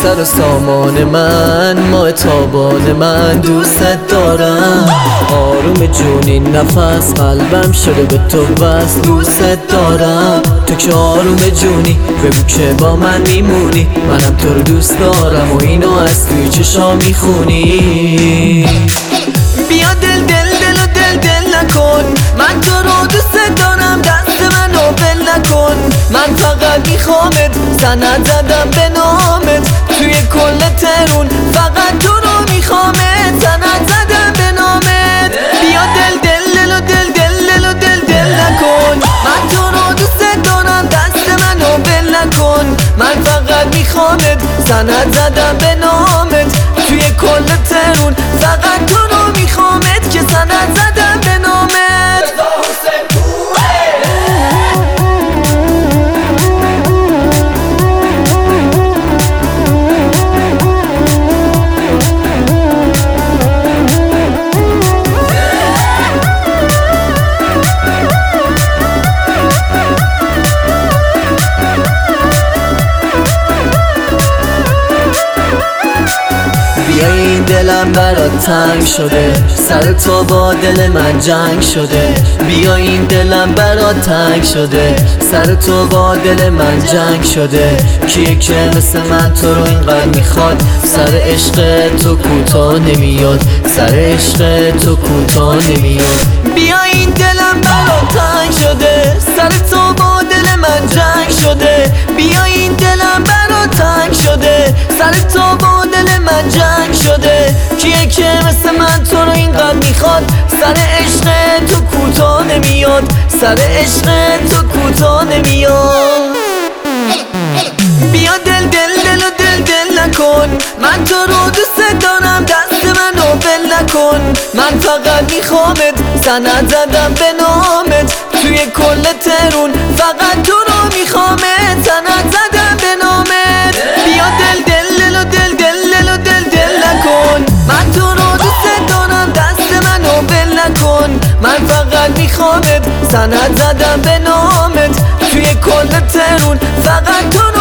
سر سامان من، ماه تابان من، دوست دارم. آروم جونی نفس قلبم شده به تو بس، دوست دارم. تو که آروم جونی بگو که با من میمونی، منم تو رو دوست دارم و اینو از توی چشا میخونی. بیا دل دل دل و دل دل نکن، من تو رو دوست دارم، دست منو ول نکن. من فقط میخوامت، سند زدم به نامت، توی کل ترون فقط تو رو میخوامت، سند زدم به نامت. بیا دل دل دل و دل دل دل و دل دل نکن، من تو رو دوست دارم، دست منو ول نکن. من فقط میخوامت، سند زدم به نامت، توی کل ترون فقط تو رو میخوامت، که سند زدم به نامت. بیا این دلم برات تنگ شده، سر تو با دل من جنگ شده. بیا این دلم برات تنگ شده، سر تو با دل من جنگ شده. کیه که مثل من تو رو اینقدر میخواد، سر عشق تو کوتاه نمیاد، سر عشق تو کوتاه نمیاد. بیا این دلم برات تنگ شده، سر تو با دل من جنگ شده. بیا این دلم برات تنگ شده، سر تو با دل من جنگ شده. کیه که مثل من تو رو اینقدر میخواد، سر عشق تو کوتاه نمیاد، سر عشق تو کوتاه نمیاد. بیا دل دل دل و دل دل نکن، من تو رو دوست دارم، دست منو ول نکن. من فقط میخوامت، سند زدم به نامت، توی کل ترون فقط تو رو میخوامت، سند زدم به نامت. بیا دل دل دل و دل دل دل و دل دل نکن، من تو رو دوست دارم، دست منو ول نکن. من فقط میخوامت، سند زدم به نامت، توی کل ترون فقط تو